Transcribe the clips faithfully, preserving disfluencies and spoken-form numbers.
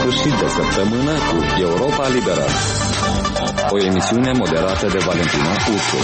sfârșit de săptămână cu Europa Liberă, o emisiune moderată de Valentina Ursu.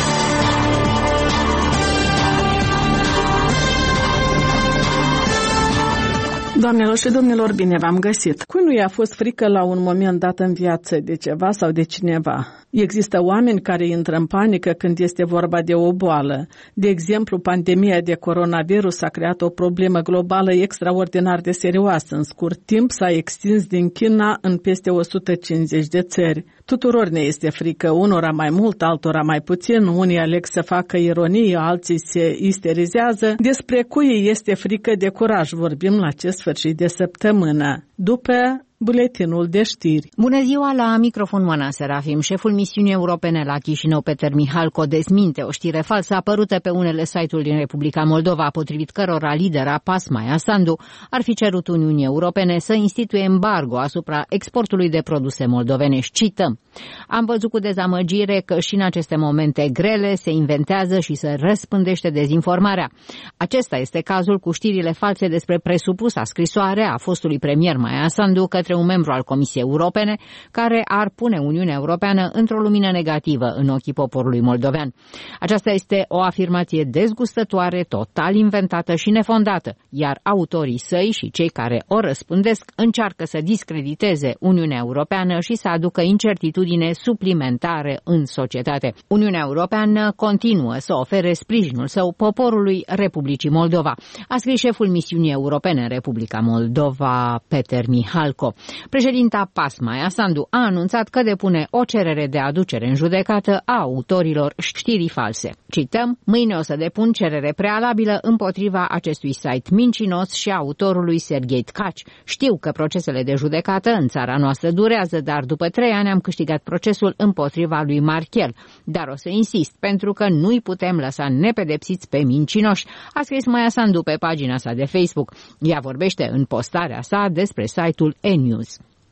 Doamnelor și domnilor, bine v-am găsit. Cui nu i-a fost frică la un moment dat în viață de ceva sau de cineva? Există oameni care intră în panică când este vorba de o boală. De exemplu, pandemia de coronavirus a creat o problemă globală extraordinar de serioasă. În scurt timp s-a extins din China în peste o sută cincizeci de țări. Tuturor ne este frică, unora mai mult, altora mai puțin, unii aleg să facă ironie, alții se isterizează. Despre cui este frică de curaj vorbim la acest sfârșit de săptămână. După buletinul de știri. Bună ziua, la microfon Oana Serafim. Șeful misiunii europene la Chișinău, Peter Mihalco, dezminte o știre falsă apărută pe unele site-uri din Republica Moldova, potrivit cărora lidera P A S, Maia Sandu, ar fi cerut Uniunii Europene să instituie embargo asupra exportului de produse moldovenești. Cităm: am văzut cu dezamăgire că și în aceste momente grele se inventează și se răspândește dezinformarea. Acesta este cazul cu știrile false despre presupusa scrisoare a fostului premier Maia Sandu către un membru al Comisiei Europene, care ar pune Uniunea Europeană într-o lumină negativă în ochii poporului moldovean. Aceasta este o afirmație dezgustătoare, total inventată și nefondată, iar autorii săi și cei care o răspândesc încearcă să discrediteze Uniunea Europeană și să aducă incertitudine suplimentare în societate. Uniunea Europeană continuă să ofere sprijinul său poporului Republicii Moldova, a scris șeful misiunii europene în Republica Moldova, Peter Mihalco. Președinta P A S, Maia Sandu, a anunțat că depune o cerere de aducere în judecată a autorilor știrii false. Cităm: mâine o să depun cerere prealabilă împotriva acestui site mincinos și a autorului Serghei Tkaci. Știu că procesele de judecată în țara noastră durează, dar după trei ani am câștigat procesul împotriva lui Marchel. Dar o să insist, pentru că nu-i putem lăsa nepedepsiți pe mincinoși, a scris Maia Sandu pe pagina sa de Facebook. Ea vorbește în postarea sa despre site-ul E-News.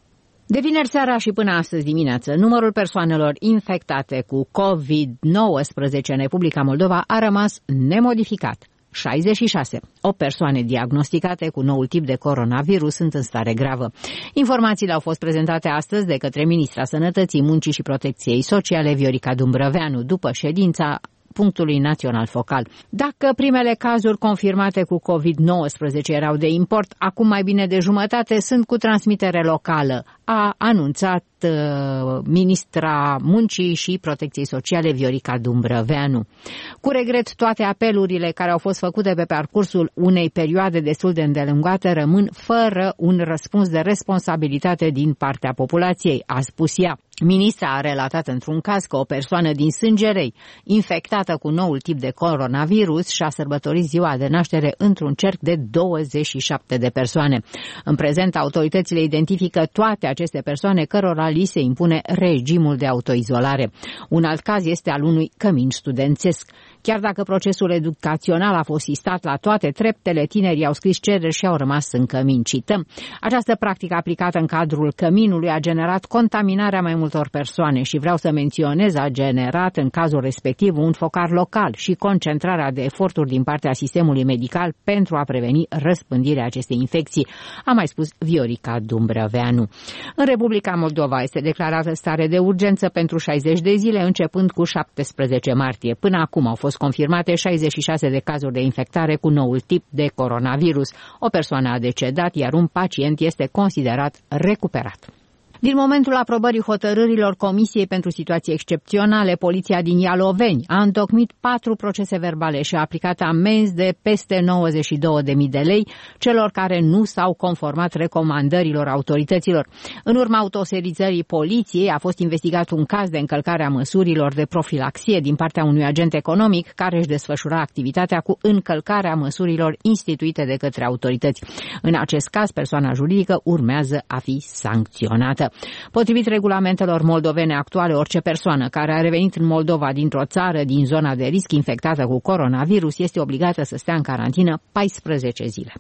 De vineri seara și până astăzi dimineață, numărul persoanelor infectate cu covid nouăsprezece în Republica Moldova a rămas nemodificat. șaizeci și șase. O persoane diagnosticate cu noul tip de coronavirus sunt în stare gravă. Informațiile au fost prezentate astăzi de către Ministra Sănătății, Muncii și Protecției Sociale, Viorica Dumbrăveanu, după ședința punctului național focal. Dacă primele cazuri confirmate cu covid nouăsprezece erau de import, acum mai bine de jumătate sunt cu transmitere locală, a anunțat uh, ministra Muncii și Protecției Sociale, Viorica Dumbrăveanu. Cu regret, toate apelurile care au fost făcute pe parcursul unei perioade destul de îndelungate rămân fără un răspuns de responsabilitate din partea populației, a spus ea. Ministra a relatat într-un caz că o persoană din Sângerei, infectată cu noul tip de coronavirus, și-a sărbătorit ziua de naștere într-un cerc de douăzeci și șapte de persoane. În prezent, autoritățile identifică toate aceste persoane cărora li se impune regimul de autoizolare. Un alt caz este al unui cămin studențesc. Chiar dacă procesul educațional a fost sistat la toate treptele, tinerii au scris cereri și au rămas în cămin. Cităm: această practică aplicată în cadrul căminului a generat contaminarea mai multor persoane și vreau să menționez, a generat în cazul respectiv un focar local și concentrarea de eforturi din partea sistemului medical pentru a preveni răspândirea acestei infecții, a mai spus Viorica Dumbrăveanu. În Republica Moldova este declarată stare de urgență pentru șaizeci de zile, începând cu șaptesprezece martie. Până acum au fost confirmate șaizeci și șase de cazuri de infectare cu noul tip de coronavirus. O persoană a decedat, iar un pacient este considerat recuperat. Din momentul aprobării hotărârilor Comisiei pentru Situații Excepționale, Poliția din Ialoveni a întocmit patru procese verbale și a aplicat amenzi de peste nouăzeci și două de mii de lei celor care nu s-au conformat recomandărilor autorităților. În urma autoserizării poliției a fost investigat un caz de încălcare a măsurilor de profilaxie din partea unui agent economic care își desfășura activitatea cu încălcarea măsurilor instituite de către autorități. În acest caz, persoana juridică urmează a fi sancționată. Potrivit regulamentelor moldovene actuale, orice persoană care a revenit în Moldova dintr-o țară din zona de risc infectată cu coronavirus este obligată să stea în carantină paisprezece zile.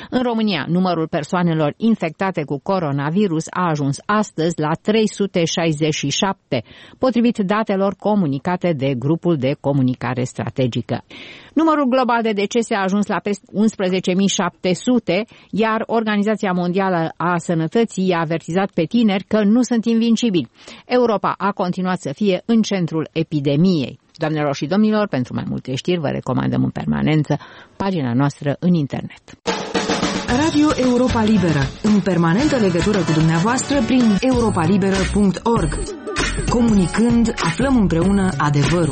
În România, numărul persoanelor infectate cu coronavirus a ajuns astăzi la trei sute șaizeci și șapte, potrivit datelor comunicate de grupul de comunicare strategică. Numărul global de decese a ajuns la peste unsprezece mii șapte sute, iar Organizația Mondială a Sănătății i-a avertizat pe tineri că nu sunt invincibili. Europa a continuat să fie în centrul epidemiei. Doamnelor și domnilor, pentru mai multe știri vă recomandăm în permanență pagina noastră în internet. Radio Europa Liberă, în permanentă legătură cu dumneavoastră prin europa liberă punct org. Comunicând, aflăm împreună adevărul.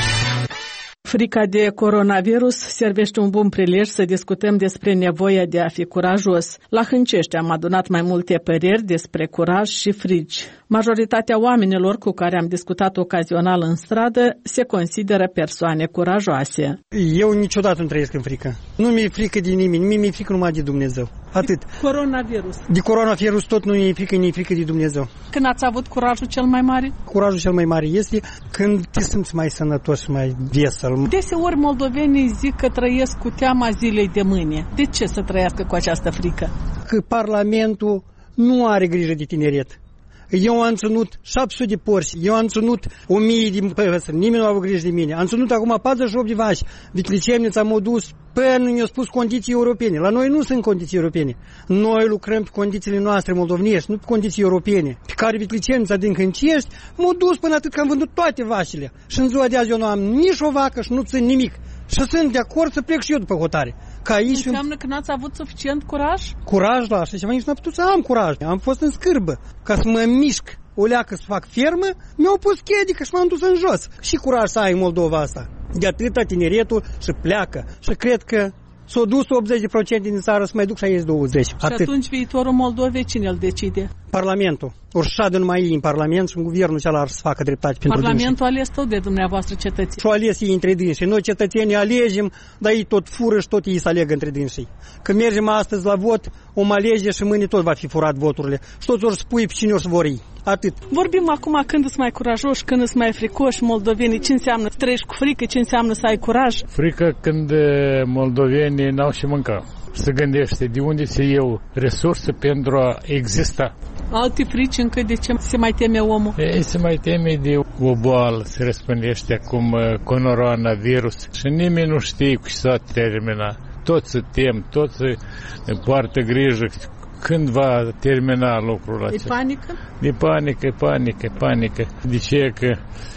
Frica de coronavirus servește un bun prilej să discutăm despre nevoia de a fi curajos. La Hâncești am adunat mai multe păreri despre curaj și frici. Majoritatea oamenilor cu care am discutat ocazional în stradă se consideră persoane curajoase. Eu niciodată nu trăiesc în frică. Nu mi-e frică de nimeni, mi-e frică numai de Dumnezeu. Atât. De coronavirus. De coronavirus tot nu mi-e frică, mi-e frică de Dumnezeu. Când ați avut curajul cel mai mare? Curajul cel mai mare este când te simți mai sănătos și mai vesel. Deseori moldovenii zic că trăiesc cu teama zilei de mâine. De ce să trăiască cu această frică? Că Parlamentul nu are grijă de tineret. Eu am ținut șapte sute de porți, eu am ținut o mie de păsări, nimeni nu a avut grijă de mine. Am ținut acum patruzeci și opt de vaci, Viclicemnița m-a dus până ne-au spus condiții europene. La noi nu sunt condiții europene. Noi lucrăm pe condițiile noastre moldovnești, nu pe condiții europene. Pe care Viclicemnița din Hâncești m-a dus până atât că am vândut toate vașile. Și în ziua de azi eu nu am nici o vacă și nu țin nimic. Și sunt de acord să plec și eu după hotare. Ca aici înseamnă că n-ați avut suficient curaj? Curaj, da, și ceva nici nu am putut să am curaj. Am fost în scârbă. Ca să mă mișc o leacă să fac fermă, mi-au pus chedică și m-am dus în jos. Și curaj să ai în Moldova asta. De atâta tineretul și pleacă. Și cred că s-au dus optzeci la sută din țară să mai duc șaizeci la sută. Și Atât. Atunci viitorul Moldovei cine îl decide? Parlamentul. Ori șade numai ei în Parlament și în guvernul cealaltă să facă dreptate pentru Parlamentul ales tot de dumneavoastră cetățeni. Și-o ales ei între dânsii. Noi cetățenii alegem, dar ei tot fură și tot ei să alegă între dânsii. Când mergem astăzi la vot, om alege și mâine tot va fi furat voturile. Și toți ori spui pe cine ori să vor ei. Atât. Vorbim acum când sunt mai curajoși, când sunt mai fricoși moldovenii. Ce înseamnă să trăiești cu frică, ce înseamnă să ai curaj? Frică când moldovenii n-au și mânca. Se gândește de unde se iau resurse pentru a exista. Alte frici încă de ce se mai teme omul? Ei se mai teme de o boală, se răspândește acum coronavirus și nimeni nu știe cu ce s-a terminat. Toți se tem, toți se poartă grijă când va termina lucrul acesta. E panică? De panică, panică, panică. De ce că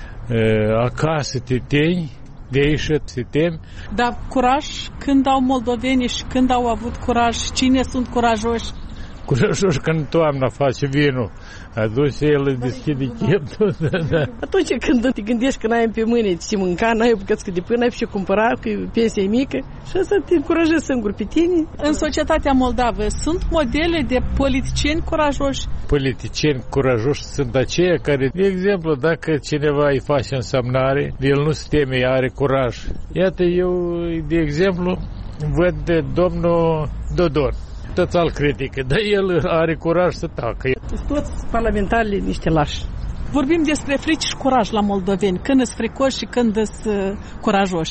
uh, acasă te temi, de aici te temi. Dar curaj, când au moldovenii și când au avut curaj, cine sunt curajoși? Curajoși când toamna face vinul, atunci el îi deschide cheptul. Da, da. Atunci când te gândești că n-ai pe mâine ce mânca, n-ai o bucățică de pâine, n-ai ce cumpăra, că pensia e mică și asta te încurajezi singur pe tine. În societatea moldavă sunt modele de politicieni curajoși? Politicieni curajoși sunt aceia care, de exemplu, dacă cineva îi face însemnare, el nu se teme, are curaj. Iată, eu, de exemplu, văd de domnul Dodon. Total critică, dar el are curaj să tacă. Toți parlamentarii niște lași. Vorbim despre frici și curaj la moldoveni. Când îți fricoși și când îți curajoși?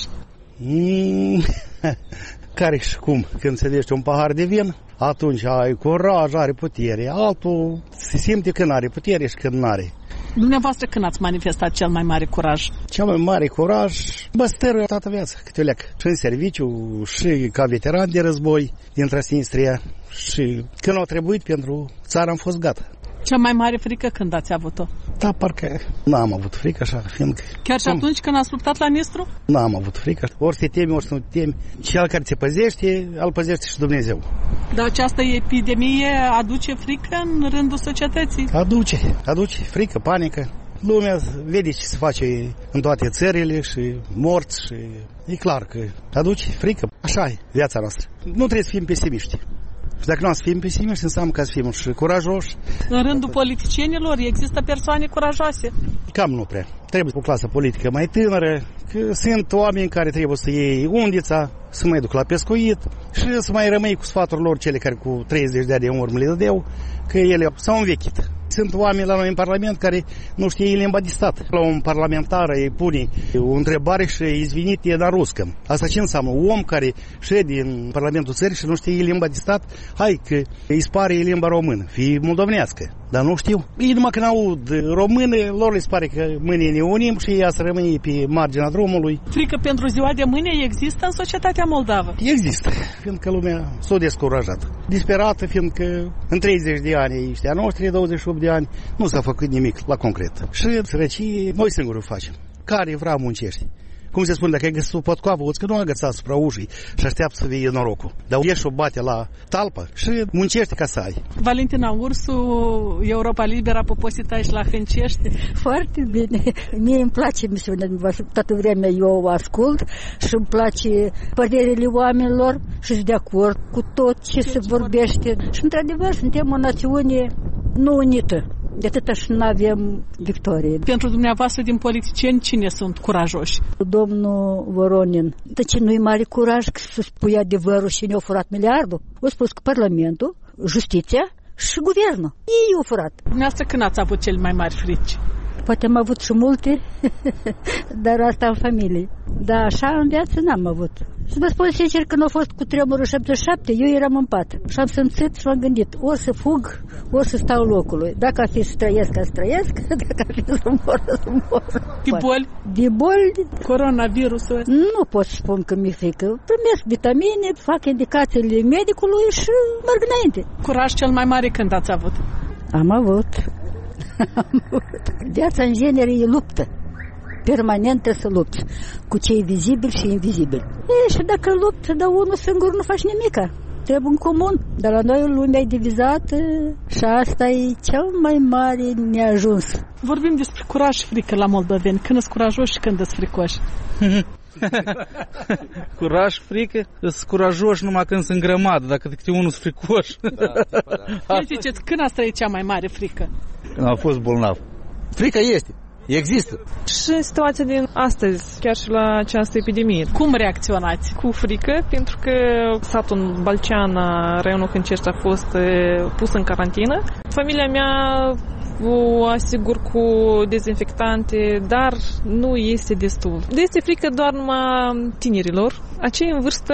Mm, care și cum? Când se dește un pahar de vin, atunci ai curaj, are putere. Altul se simte când are putere și când nu are. Dumneavoastră când ați manifestat cel mai mare curaj? Cel mai mare curaj mă stără toată viața, câte o leacă. Și în serviciu, și ca veteran de război din Transnistria. Și când au trebuit pentru țară am fost gata. Cea mai mare frică când ați avut-o? Da, parcă n-am avut frică așa, fiindcă... Chiar și atunci când ați luptat la Nistru? N-am avut frică. Ori te temi, ori să nu te temi. Cel care te păzește, îl păzește și Dumnezeu. Dar această epidemie aduce frică în rândul societății? Aduce, aduce frică, panică. Lumea vede ce se face în toate țările și morți și e clar că aduce frică. Așa e viața noastră. Nu trebuie să fim pesimiști. Și dacă nu să fim pesimiști, înseamnă că să fim și curajoși. În rândul politicienilor există persoane curajoase? Cam nu prea. Trebuie o clasă politică mai tânără, că sunt oameni care trebuie să iei undița, să mai duc la pescuit și să mai rămâi cu sfaturile lor, cele care cu treizeci de ani în urmă le dădeau, că ele s-au învechit. Sunt oameni la noi în Parlament care nu știe limba de stat. La un parlamentar îi pune o întrebare și izvinit e na ruscă. Asta ce înseamnă? Un om care șede în Parlamentul țării și nu știe limba de stat, hai că îi spare limba română, fie moldovnească. Dar nu știu. Ei numai când aud române, lor le spare că mâine ne unim și ea să rămâne pe marginea drumului. Frică pentru ziua de mâine există în societatea moldavă? Există, fiindcă lumea s-a descurajat. Disperată, fiindcă în treizeci de ani ăștia noștri, douăzeci și opt de ani, nu s-a făcut nimic la concret. Și sărăcie noi singuri o facem. Care vrea muncește. Cum se spune, dacă ai găsit o potcoavă, uți că nu agăța asupra ușii și așteaptă să vie norocul. Dar ieși și o bate la talpă și muncește ca să ai. Valentina Ursu, Europa Liberă, a poposit aici la Hâncești. Foarte bine. Mie îmi place misiunea, toată vremea eu o ascult și îmi place părerile oamenilor și sunt de acord cu tot ce se vorbește. Și într-adevăr suntem o națiune nu unită. De atâta și nu avem victorie. Pentru dumneavoastră din politicieni, cine sunt curajoși? Domnul Voronin. De ce nu-i mare curaj să spui adevărul și ne-au furat miliardul? O spus că Parlamentul, Justiția și Guvernul. Ei i-au furat. Dumneavoastră când ați avut cele mai mari frici? Poate am avut și multe, dar asta în familie. Dar așa în viață n-am avut. Să vă spun sincer, când a fost cu tremurul șaptezeci și șapte, eu eram în pat. Și am simțit și m-am gândit, ori să fug, ori să stau locului. Dacă ar fi să trăiesc, să trăiesc, dacă ar fi să mor, să mor. De boli? De boli? Coronavirusul? Nu pot să spun că mi-e frică. Primesc vitamine, fac indicațiile medicului și merg înainte. Curaj cel mai mare când ați avut? Am avut. Viața în genere e luptă. Permanent trebuie să lupți cu cei vizibili și invizibili. E, și dacă lupți, dar unul singur nu faci nimica. Trebuie în comun. Dar la noi lumea e divizată și asta e cel mai mare neajuns. Vorbim despre curaj și frică la moldoveni. Când sunt curajoși și când sunt fricoși? Curaj, frică? Sunt curajoși numai când sunt grămadă, dacă câte unul sunt fricoși. Da, da. Ziceți, când ați trăit cea mai mare frică? Când am fost bolnav. Frica este. Există. Și în situația din astăzi, chiar și la această epidemie. Cum reacționați? Cu frică, pentru că satul Balceana, raionul Hâncești, a fost pus în carantină. Familia mea o asigur cu dezinfectante, dar nu este destul. Este frică doar numai tinerilor. Acei în vârstă,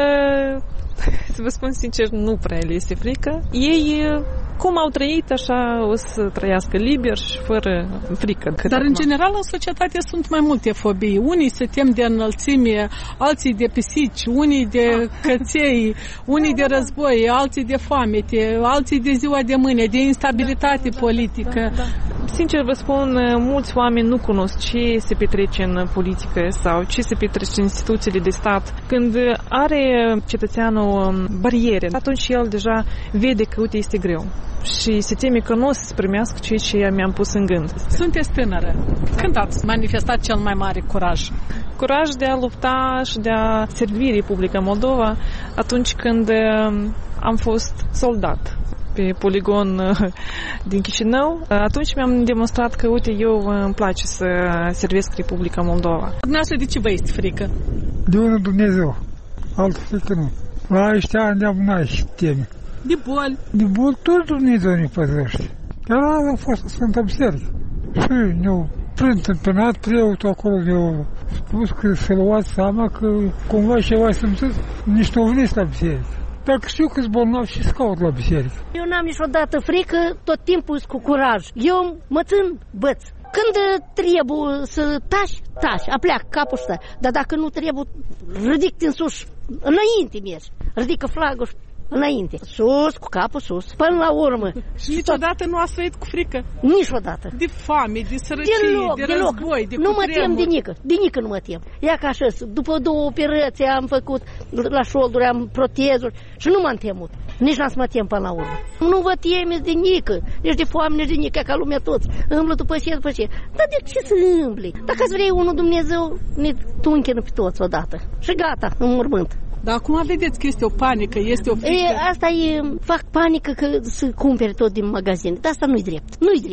să vă spun sincer, nu prea le este frică. Ei, cum au trăit, așa o să trăiască liber și fără frică. Dar în general în societate sunt mai multe fobii. Unii se tem de înălțime, alții de pisici, unii de căței, unii de război, alții de foamete, alții de ziua de mâine, de instabilitate politică. Da, da. Sincer vă spun, mulți oameni nu cunosc ce se petrece în politică sau ce se petrece în instituțiile de stat. Când are cetățeanul bariere, atunci el deja vede că, uite, este greu. Și se teme că nu o să-ți primească ceea ce mi-am pus în gând. Sunteți tânără. Când ați manifestat cel mai mare curaj? Curaj de a lupta și de a servi Republica Moldova atunci când am fost soldat pe poligon din Chișinău. Atunci mi-am demonstrat că, uite, eu îmi place să servesc Republica Moldova. Dumneavoastră, de ce vă este frică? De unul Dumnezeu. Altă frică nu. La ăștia ne-am n-ai și teme. De boli? De boli tot Dumnezeu ne păzește. Dar a fost Sfânta Biserică. Și ne-au preîntâmpinat preotul acolo, ne-au spus că să luați seama că cumva ceva simțiți, nici nu veniți la biserică. Dacă știu că-s bolnav și scaut la biserică. Eu n-am niciodată frică, tot timpul cu curaj. Eu mă țin băț. Când trebuie să tași, tași, apleacă capul ăsta. Dar dacă nu trebuie, ridic din sus, înainte mergi. Ridică flagul înainte. Sus, cu capul sus. Până la urmă. Și niciodată nu ați trăit cu frică? Niciodată. De foame, de sărăcie, deloc, de deloc. război, de Nu mă cutremur. tem de nică. De nică nu mă tem. Ia ca așa, după două operații am făcut la șolduri, am protezuri și nu m-am temut. Nici n-am să mă tem până la urmă. Nu vă temeți de nică, nici de foame, nici de nică, ca lumea toți. Îmblă după ce, după ce. Dar de ce să îmbli? Dacă ați vrei unul Dumnezeu, ne tunchenă pe toți odată. Și gata, în mormânt. Dar acum vedeți că este o panică, este o frică. E, asta e, fac panică că să cumpere tot din magazin. Dar asta nu-i drept, nu-i drept.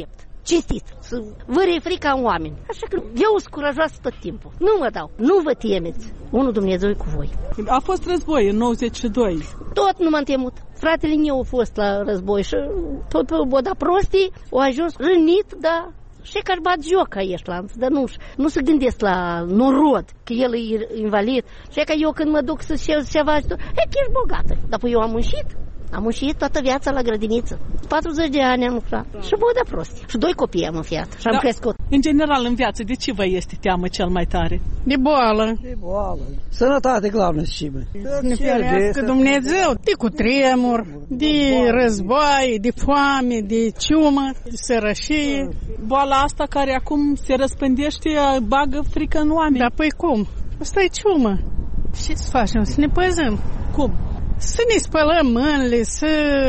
cinstit, să vârie frica în oameni. Așa că eu sunt curajoasă tot timpul. Nu mă dau, nu vă temeți. Unul Dumnezeu e cu voi. A fost război în nouăzeci și doi. Tot nu m-am temut. Fratele meu a fost la război și tot pe boda prostii a ajuns rănit, dar și că-și bat joc ești lanț, dar nu, nu se gândesc la norod, că el e invalid. Și că eu când mă duc să știu ceva, e că ești bogată. Dar eu am muncit. Am muncit toată viața la grădiniță. patruzeci de ani am lucrat. Și boda prostie. Și doi copii am înfiat. Și am da. crescut. În general, în viață, de ce vă este teamă cel mai tare? De boală. De boală. Sănătate, glavnă, și bă. Să ne ferească Dumnezeu de cutremur, de război, de foame, de ciumă, de sărășie. Boala asta care acum se răspândește, bagă frică în oameni. Da, păi cum? Asta e ciumă. Ce să facem? Să ne păzăm. Cum? Să ne spălăm mâinile, să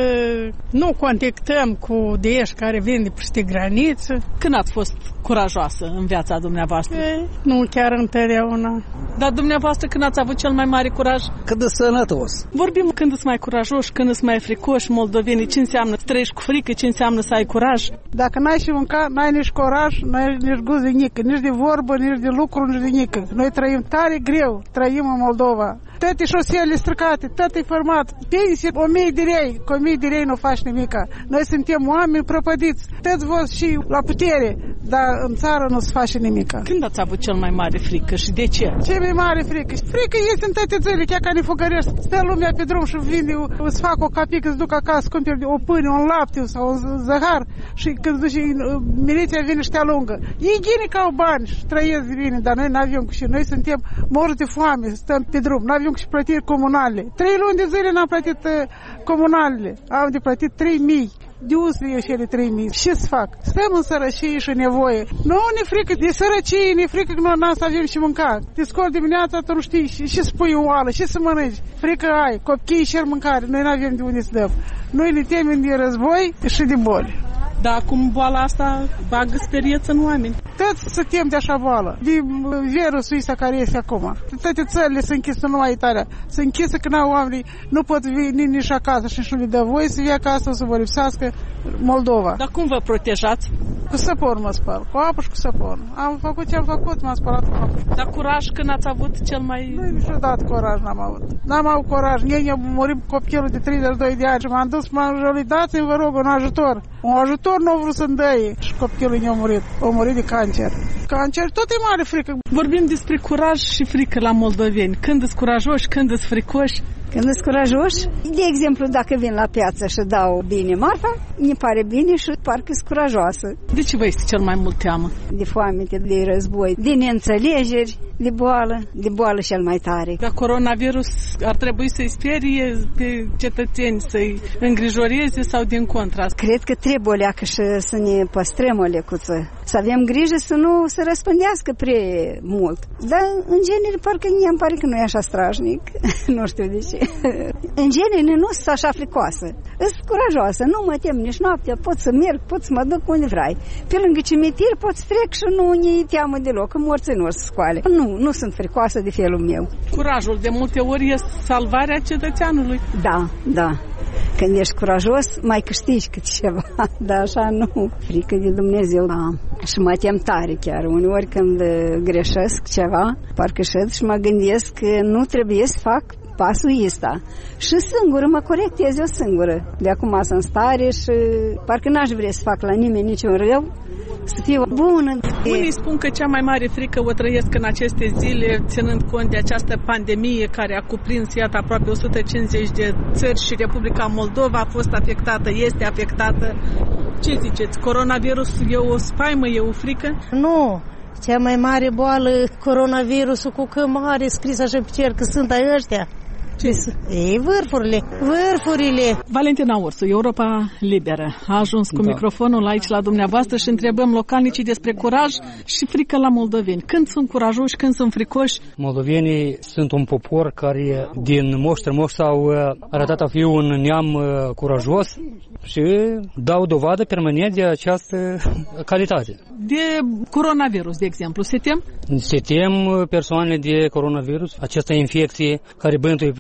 nu contactăm cu deși care vin de peste graniță. Când ați fost curajoasă în viața dumneavoastră? E, nu chiar întotdeauna. Dar dumneavoastră când ați avut cel mai mare curaj? Când e sănătos. Vorbim când îți mai curajoși, când îți mai fricoși moldovenii. Ce înseamnă să trăiești cu frică, ce înseamnă să ai curaj? Dacă n-ai și mânca, n-ai nici curaj, n-ai nici gust de nică, nici de vorbă, nici de lucru, nici de nică. Noi trăim tare greu, trăim în Moldova. Toate șosele stricate, tot e format. Pensie, o mie de lei, cu o mie de lei nu faci nimica. Noi suntem oameni prăpădiți, toți vor și la putere, dar în țară nu se face nimica. Când ați avut cel mai mare frică și de ce? Ce mai mare frică? Frică este în toate țările, chiar ca ne fugărești. Stă lumea pe drum și vinde, îți fac o capică, îți duc acasă, cumperi o pâine, un lapte sau un zahar și când duci, miliția vine și te alungă. Ei gine ca au bani și trăiesc bine, dar noi n-avem cu și noi suntem morți de foame, stăm pe drum, n-avem și plătiri comunale. Trei luni de zile n-am plătit uh, comunalele. Am de plătit trei mii. De unde eu și ele trei mii? Ce să fac? Stăm în sărăcie și nevoie. Nu ne frică de sărăcie, ne frică că noi n-am să avem și mâncat. Te scoli dimineața, tu nu știi și, și spui o oală, și să mănânci. Frică ai, copiii și mâncare. Noi n-avem de unde să dăm. Noi ne temem de război și de boli. Dar acum boala asta bagă sperieță în oameni. Toți se tem de așa boală, de virusul ăsta care este acum. Toate țările se închisă, numai Italia. Se închisă că n-au oamenii, nu pot veni nici acasă și nu le dă voie să vie acasă, să vă lipsească Moldova. Dar cum vă protejați? Cu săpun mă spăl, cu apă și cu săpun. Am făcut ce am făcut, m-am spălat cu apă. Dar curaj când ați avut cel mai... Nu, niciodată curaj n-am avut. N-am avut curaj. Ei ne-au murit copilul de treizeci și doi de ani și m-am dus, m-am jălit, dați-mi, vă rog, un ajutor. Un ajutor nu a vrut să-mi dăie și copilul ne-a murit. A murit de cancer. Cancer, tot e mare frică. Vorbim despre curaj și frică la moldoveni. Când îți curajoși, când îți fricoși? Când îți curajoși, de exemplu, dacă vin la piață și dau bine marfa, mi pare bine și parcă sunt curajoasă. De ce vă este cel mai mult teamă? De foamete, de război, de neînțelegeri, de boală, de boală cel mai tare. Dar coronavirus ar trebui să-i sperie pe cetățeni, să-i îngrijoreze sau din contra? Cred că trebuie o leacă și să ne păstrăm o lecuță. Să avem grijă să nu se răspândească prea mult. Dar, în genere, parcă mie îmi pare că nu e așa strașnic. Nu știu de ce. În genere, nu sunt așa fricoasă. Sunt curajoasă, nu mă tem nici noaptea, pot să merg, pot să mă duc unde vrei. Pe lângă cimitir pot să trec și nu ne teamă deloc, că morții nu o să scoale. Nu, nu sunt fricoasă de felul meu. Curajul de multe ori e salvarea cetățeanului. Da, da. Când ești curajos, mai câștigi cât ceva, dar așa nu. Frică de Dumnezeu, da. Și mă tem tare chiar. Uneori când greșesc ceva, parcă șed și mă gândesc că nu trebuie să fac pasul ăsta. Și singură, mă corectez eu singură. De acum sunt în stare și parcă n-aș vrea să fac la nimeni niciun rău, să fiu bună. Unii spun că cea mai mare frică o trăiesc în aceste zile, ținând cont de această pandemie care a cuprins, iată, aproape o sută cincizeci de țări și Republica Moldova a fost afectată, este afectată. Ce ziceți? Coronavirusul e o spaimă, e o frică? Nu. Cea mai mare boală, coronavirusul, cu că mare scris așa pe cer că sunt ai ăștia. Ce? Ei, vârfurile, vârfurile. Valentina Ursu, Europa Liberă, a ajuns cu da. microfonul aici la dumneavoastră și întrebăm localnicii despre curaj și frică la moldoveni. Când sunt curajoși, când sunt fricoși? Moldovenii sunt un popor care din moș strămoși s-au arătat a fi un neam curajos și dau dovadă permanent de această calitate. De coronavirus, de exemplu, se tem? Se tem persoanele de coronavirus, această infecție care bântuie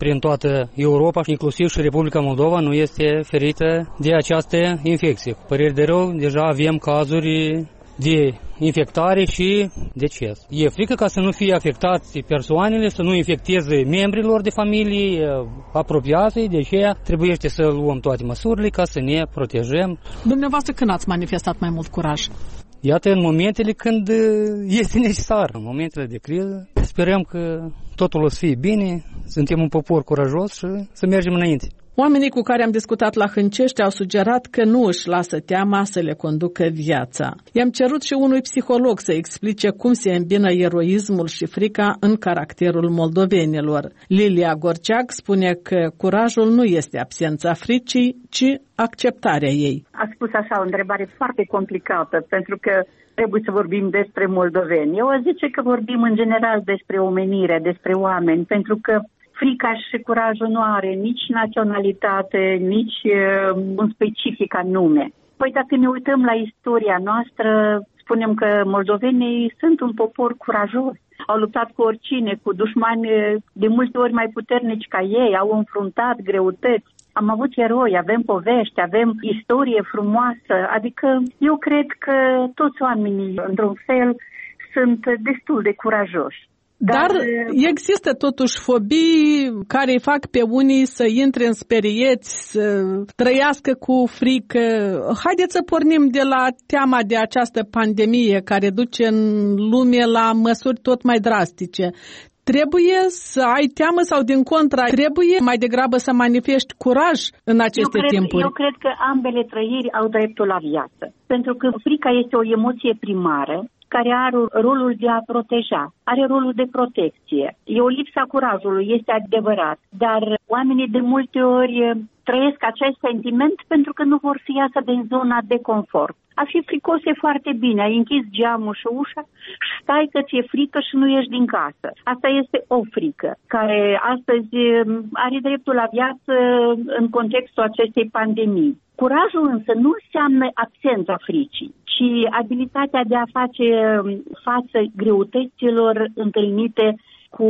prin toată Europa, inclusiv și Republica Moldova, nu este ferită de această infecție. Cu păreri de rău, deja avem cazuri de infectare și deces. E frică ca să nu fie afectați persoanele, să nu infecteze membrilor de familie, apropiați, de aceea trebuie să luăm toate măsurile ca să ne protejăm. Dumneavoastră când ați manifestat mai mult curaj? Iată, în momentele când este necesar, în momentele de criză, sperăm că totul o să fie bine, suntem un popor curajos și să mergem înainte. Oamenii cu care am discutat la Hâncești au sugerat că nu își lasă teama să le conducă viața. I-am cerut și unui psiholog să explice cum se îmbină eroismul și frica în caracterul moldovenilor. Lilia Gorceac spune că curajul nu este absența fricii, ci acceptarea ei. A spus așa o întrebare foarte complicată, pentru că trebuie să vorbim despre moldoveni. Eu aș zice că vorbim în general despre omenire, despre oameni, pentru că frica și curajul nu are nici naționalitate, nici uh, un specific anume. Păi dacă ne uităm la istoria noastră, spunem că moldovenii sunt un popor curajos. Au luptat cu oricine, cu dușmani de multe ori mai puternici ca ei, au înfruntat greutăți. Am avut eroi, avem povești, avem istorie frumoasă, adică eu cred că toți oamenii, într-un fel, sunt destul de curajoși. Dar, Dar există totuși fobii care îi fac pe unii să intre în sperieți, să trăiască cu frică. Haideți să pornim de la teama de această pandemie care duce în lume la măsuri tot mai drastice. Trebuie să ai teamă sau din contra, trebuie mai degrabă să manifesti curaj în aceste eu cred, timpuri? Eu cred că ambele trăiri au dreptul la viață. Pentru că frica este o emoție primară care are rolul de a proteja, are rolul de protecție. E o lipsa curajului, este adevărat, dar oamenii de multe ori trăiesc acest sentiment pentru că nu vor să iasă din zona de confort. A fi fricos e foarte bine, ai închis geamul și ușa și stai că ți-e frică și nu ieși din casă. Asta este o frică care astăzi are dreptul la viață în contextul acestei pandemii. Curajul însă nu înseamnă absența fricii, ci abilitatea de a face față greutăților întâlnite, cu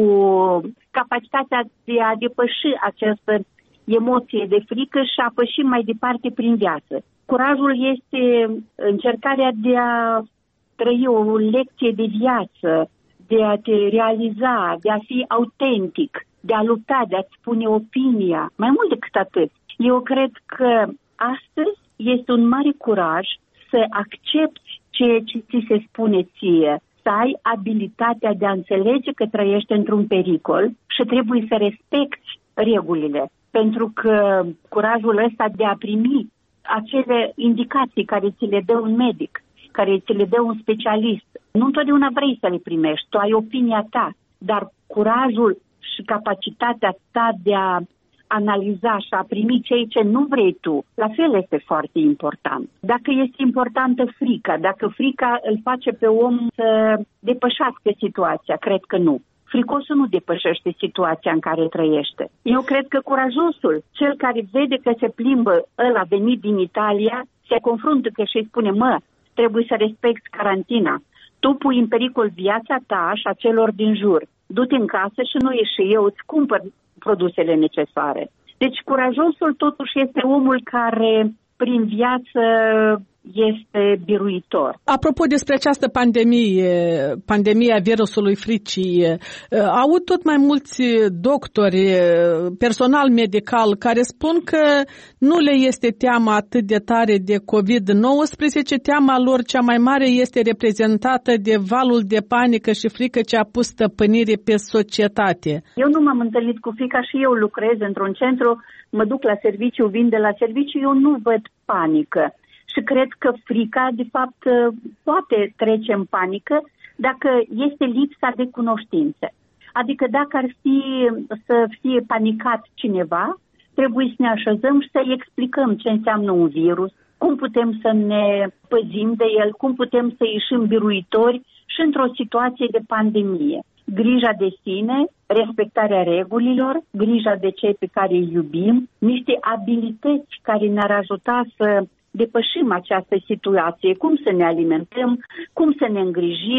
capacitatea de a depăși această emoție de frică și a păși mai departe prin viață. Curajul este încercarea de a trăi o lecție de viață, de a te realiza, de a fi autentic, de a lupta, de a-ți spune opinia, mai mult decât atât. Eu cred că astăzi este un mare curaj să accepti ceea ce ți se spune ție, să ai abilitatea de a înțelege că trăiești într-un pericol și trebuie să respecti regulile. Pentru că curajul ăsta de a primi acele indicații care ți le dă un medic, care ți le dă un specialist, nu întotdeauna vrei să le primești, tu ai opinia ta, dar curajul și capacitatea ta de a analiza și a primi cei ce nu vrei tu, la fel este foarte important. Dacă este importantă frica, dacă frica îl face pe om să depășească situația, cred că nu. Fricosul nu depășește situația în care trăiește. Eu cred că curajosul, cel care vede că se plimbă ăla venit din Italia, se confruntă că și îi spune, mă, trebuie să respecti carantina. Tu pui în pericol viața ta și a celor din jur. Du-te în casă și nu ieși, eu îți cumpăr produsele necesare. Deci curajosul totuși este omul care prin viață este biruitor. Apropo despre această pandemie, pandemia virusului fricii, aud tot mai mulți doctori, personal medical, care spun că nu le este teama atât de tare de covid nouăsprezece, teama lor cea mai mare este reprezentată de valul de panică și frică ce a pus stăpânire pe societate. Eu nu m-am întâlnit cu frica și eu lucrez într-un centru, mă duc la serviciu, vin de la serviciu, eu nu văd panică. Și cred că frica, de fapt, poate trece în panică dacă este lipsa de cunoștințe. Adică dacă ar fi să fie panicat cineva, trebuie să ne așezăm și să-i explicăm ce înseamnă un virus, cum putem să ne păzim de el, cum putem să ieșim biruitori și într-o situație de pandemie. Grija de sine, respectarea regulilor, grija de cei pe care îi iubim, niște abilități care ne-ar ajuta să depășim această situație, cum să ne alimentăm, cum să ne îngrijim,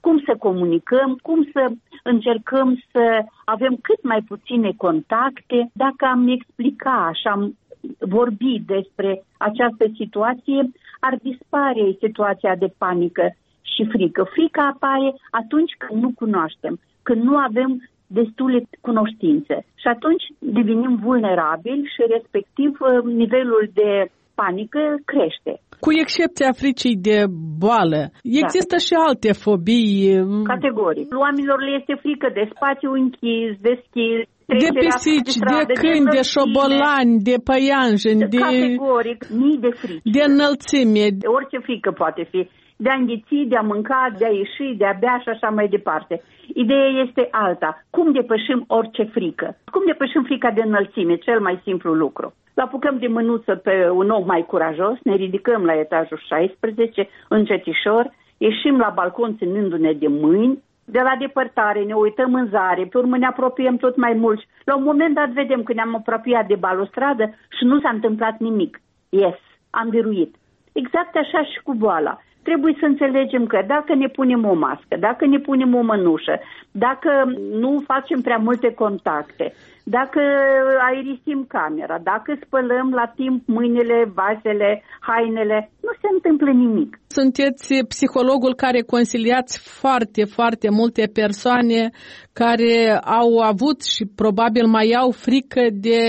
cum să comunicăm, cum să încercăm să avem cât mai puține contacte. Dacă am explica și am vorbi despre această situație, ar dispare situația de panică și frică. Frica apare atunci când nu cunoaștem, când nu avem destule cunoștințe. Și atunci devenim vulnerabili și respectiv nivelul de panică crește. Cu excepția fricii de boală, există da. și alte fobii. Categorii. Oamenilor le este frică de spațiu închis, deschis, de pisici, de, de câini, de, de șobolani, de păianjeni, de... Categoric, mii de frici. De înălțime. De orice frică poate fi. De a înghiți, de a mânca, de a ieși, de a bea și așa mai departe. Ideea este alta. Cum depășim orice frică? Cum depășim frica de înălțime? Cel mai simplu lucru. Îl apucăm de mânuță pe un om mai curajos, ne ridicăm la etajul șaisprezece, încetișor, ieșim la balcon ținându-ne de mâini, de la depărtare ne uităm în zare, pe urmă ne apropiem tot mai mult. La un moment dat vedem că ne-am apropiat de balustradă și nu s-a întâmplat nimic. Yes, am biruit. Exact așa și cu boala. Trebuie să înțelegem că dacă ne punem o mască, dacă ne punem o mănușă, dacă nu facem prea multe contacte, dacă aerisim camera, dacă spălăm la timp mâinile, vasele, hainele, nu se întâmplă nimic. Sunteți psihologul care consiliați foarte, foarte multe persoane care au avut și probabil mai au frică de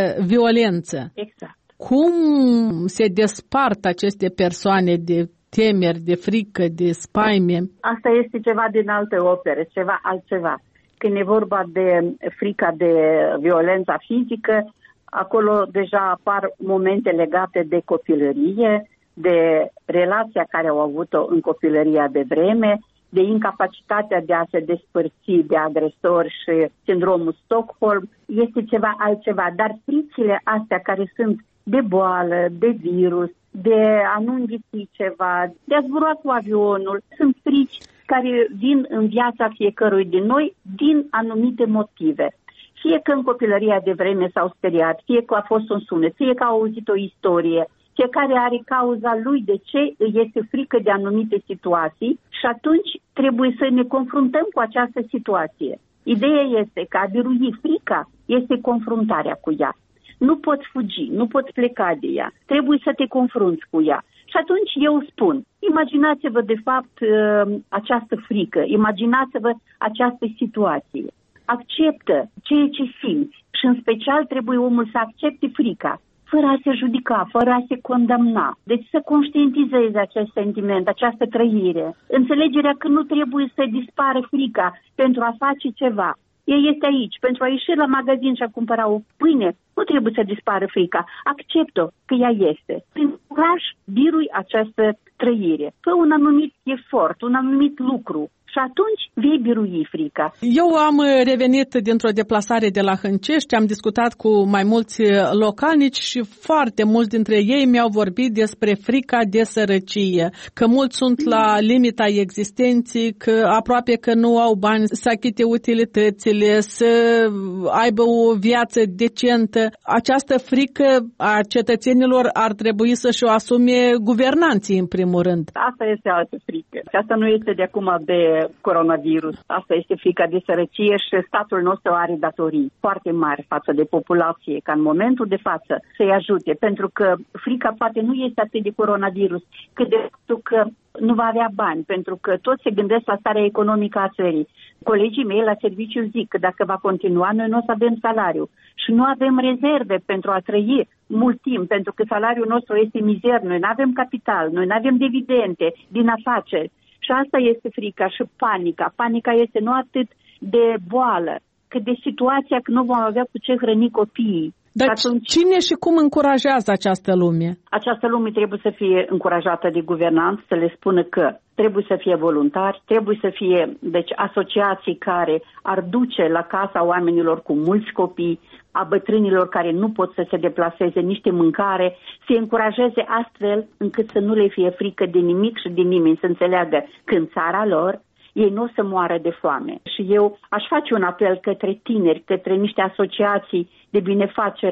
violență. Exact. Cum se despart aceste persoane de temeri, de frică, de spaime? Asta este ceva din alte opere, ceva altceva. Când e vorba de frica de violența fizică, acolo deja apar momente legate de copilărie, de relația care au avut-o în copilăria de vreme, de incapacitatea de a se despărți de agresor și sindromul Stockholm. Este ceva altceva, dar fricile astea care sunt de boală, de virus, de a nu înghiți ceva, de a zbura cu avionul, sunt frici care vin în viața fiecărui din noi din anumite motive. Fie că în copilăria de vreme s-au speriat, fie că a fost un sunet, fie că au auzit o istorie, fiecare are cauza lui de ce îi este frică de anumite situații și atunci trebuie să ne confruntăm cu această situație. Ideea este că a birui frica este confruntarea cu ea. Nu poți fugi, nu poți pleca de ea, trebuie să te confrunți cu ea. Și atunci eu spun, imaginați-vă de fapt această frică, imaginați-vă această situație. Acceptă ceea ce simți și în special trebuie omul să accepte frica, fără a se judica, fără a se condamna. Deci să conștientizeze acest sentiment, această trăire. Înțelegerea că nu trebuie să dispară frica pentru a face ceva. Ea este aici, pentru a ieși la magazin și a cumpăra o pâine, nu trebuie să dispară frica. Accept-o că ea este. Prin curaj birui această trăire. Fă un anumit efort, un anumit lucru. Și atunci vei birui frica. Eu am revenit dintr-o deplasare de la Hâncești, am discutat cu mai mulți localnici și foarte mulți dintre ei mi-au vorbit despre frica de sărăcie, că mulți sunt la limita existenței, că aproape că nu au bani să achite utilitățile, să aibă o viață decentă. Această frică a cetățenilor ar trebui să-și o asume guvernanții în primul rând. Asta este altă frică. Și asta nu este de acum de coronavirus. Asta este frica de sărăcie și statul nostru are datorii foarte mari față de populație, ca în momentul de față să-i ajute, pentru că frica poate nu este atât de coronavirus, cât de faptul că nu va avea bani, pentru că toți se gândesc la starea economică a țării. Colegii mei la serviciu zic că dacă va continua, noi nu o să avem salariu și nu avem rezerve pentru a trăi mult timp, pentru că salariul nostru este mizer, noi nu avem capital, noi nu avem dividende din afaceri. Și asta este frica și panica. Panica este nu atât de boală, cât de situația că nu vom avea cu ce hrăni copiii. Dar atunci, cine și cum încurajează această lume? Această lume trebuie să fie încurajată de guvernanți, să le spună că trebuie să fie voluntari, trebuie să fie deci, asociații care ar duce la casa oamenilor cu mulți copii, a bătrânilor care nu pot să se deplaseze, niște mâncare, să încurajeze astfel încât să nu le fie frică de nimic și de nimeni, să înțeleagă că în țara lor ei nu o să moară de foame. Și eu aș face un apel către tineri, către niște asociații de binefacere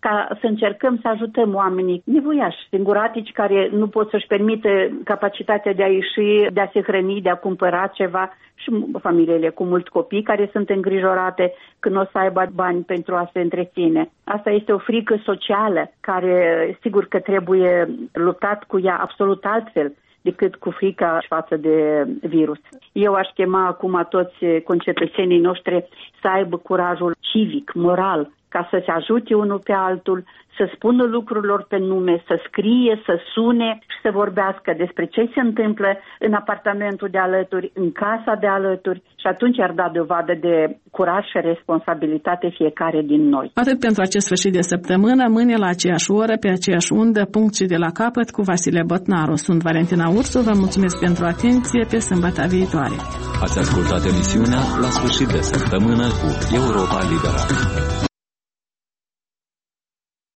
ca să încercăm să ajutăm oamenii nevoiași, singuratici, care nu pot să-și permită capacitatea de a ieși, de a se hrăni, de a cumpăra ceva, și familiile cu mulți copii care sunt îngrijorate că nu o să aibă bani pentru a se întreține. Asta este o frică socială care sigur că trebuie luptat cu ea absolut altfel decât cu frica față de virus. Eu aș chema acum toți concetățenii noștri să aibă curajul civic, moral, ca să se ajute unul pe altul, să spună lucrurilor pe nume, să scrie, să sune și să vorbească despre ce se întâmplă în apartamentul de alături, în casa de alături, și atunci ar da dovadă de curaj și responsabilitate fiecare din noi. Atât pentru acest sfârșit de săptămână, mâine la aceeași oră, pe aceeași undă, punct și de la capăt, cu Vasile Botnaru. Sunt Valentina Ursu, vă mulțumesc pentru atenție, pe sâmbătă viitoare. Ați ascultat emisiunea La sfârșit de săptămână cu Europa Liberă.